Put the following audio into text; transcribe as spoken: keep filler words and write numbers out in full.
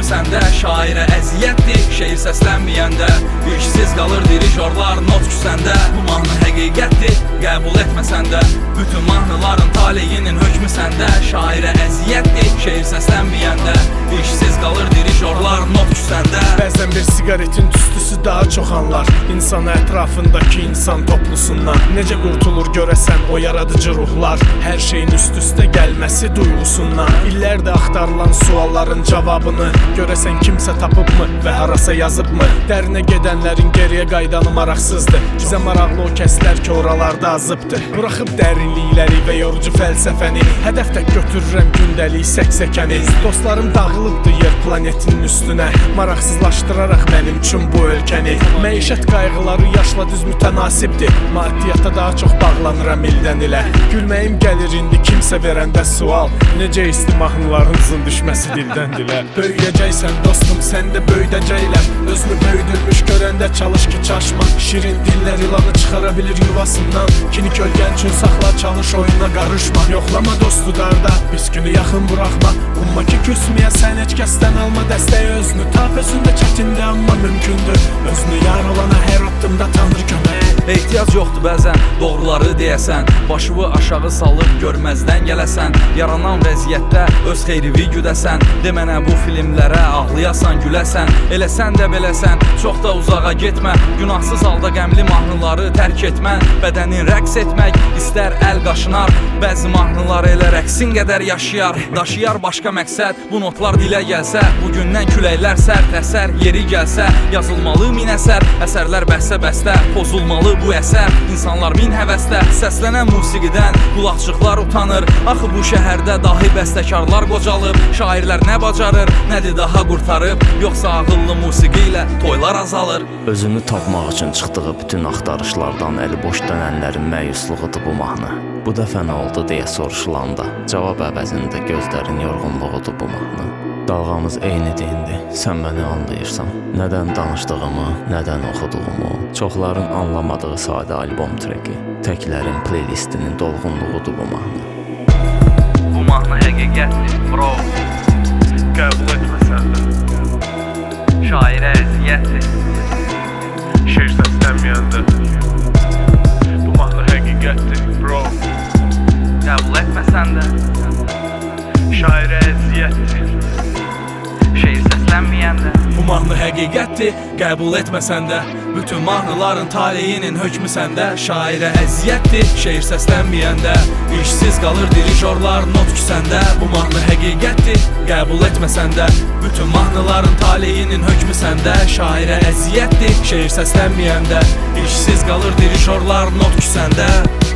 etməsəndə, şairə əziyyətdir, şeir səslənməyəndə. İşsiz qalır dirijorlar not küsəndə. Bu mahnı həqiqətdir, qəbul etməsəndə. Bütün mahnıların taleyinin hökmü səndə. Şairə əziyyətdir, şeir səslənməyəndə. İşsiz qalır dirijorlar not küsəndə. Bəzən bir siqaretin tüstüsü daha çox anlar İnsan ətrafındakı insan toplusundan. Necə qurtulur görəsən o yaradıcı ruhlar, hər şeyin üst-üstə gəlməsi duyğusundan. İllərdə axtarılan sualların cavabını görəsən kimsə tapıbmı və harasa yazıbmı? Dərinə gedənlərin geriyə qaydanı maraqsızdır. Bizə maraqlı o kəslər ki oralarda azıbdır. Buraxıb dərinlikləri və yorucu fəlsəfəni, hədəfdə götürürəm gündəlik səksəkəni. Dostlarım dağılıbdır yer planetinin üstünə, maraqsızlaşdıraraq mənim üçün bu ölkəni. Məişət qayğıları yaşla düz mütənasibdir, maddiyyata daha çox bağlanıram ildən ilə. Gülməyim gəlir indi kimsə verəndə sual, necə isti mahnılarınızın düşməsi dildən dilə. Böyüyəcəksən dostum, sən də böyüdəcəklər. Özünü böyüdülmüş görəndə çalış ki çaşma. Şirin dillər ilanı çıxara bilir yuvasından. Kini kölgən üçün saxla, çalış oyuna qarışma. Yoxlama dostu darda, biz günü yaxın buraxma. Umma ki küsməyəsən, heç kəsdən alma dəstəyi. Özünü tap, özündə çətində amma mümkündür. Özünü yar olana hər addımda tanır kömək. Ehtiyac yoxdur bəzən doğruları deyəsən, başını aşağı salıb görməzdən gələsən. Yaranan vəziyyətdə öz xeyrivi güdəsən. De mənə bu filmlərə ağlayasan, güləsən. Eləsən də beləsən, çox da uzağa getmə. Günahsız halda qəmli mahnıları tərk etmən. Bədənin rəqs etmək istər əl qaşınar. Bəzi mahnılar elə rəqsin qədər yaşayar. Daşıyar başqa məqsəd, bu notlar dilə gəlsə. Bugündən küləklər sərt əsər, yeri gəlsə. Yazılmalı min əsər, əsərlər bəhsə bəstə. Pozulmalı bu əsər, insanlar min həvəsdə. Səslənən musiqidən qulaqçıqlar utanır. Axı bu şəhərdə dahi bəstəkarlar qocalıb. Şairlər nə bacarır, nədir daha qurtarıb? Yoxsa ağıllı musiqi ilə toylar azalır. Özünü tapmaq üçün çıxdığı bütün axtarışlardan əli boş dönənlərin məyusluğudur bu mahnı. Bu dəfə nə oldu deyə soruşulanda cavab əvəzində gözlərin yorğunluğudur bu mahnı. Dalğamız eynidir indi, sən məni anlayırsan. Nədən danışdığımı, nədən oxuduğumu. Çoxların anlamadığı sadə albom treki, təklərin playlistinin dolğunluğudur bu mahnı. Bu mahnı həqiqətdir, bro. Qəbul etməsən də, Şairə əziyyətdir, şeir səslənməyəndə. Bu mahnı həqiqətdir, bro. qəbul etməsən də, Şairə əziyyətdir. şeir səslənməyəndə. Bu mahnı həqiqətdir, qəbul etməsən də. Bütün mahnıların taleyinin hökmü səndə. Şairə əziyyətdir, şeir səslənməyəndə. İşsiz qalır dirijorlar not küsəndə. Bu mahnı həqiqətdir, qəbul etməsən də. Bütün mahnıların taleyinin hökmü səndə. Şairə əziyyətdir, şeir səslənməyəndə. İşsiz qalır dirijorlar not küsəndə.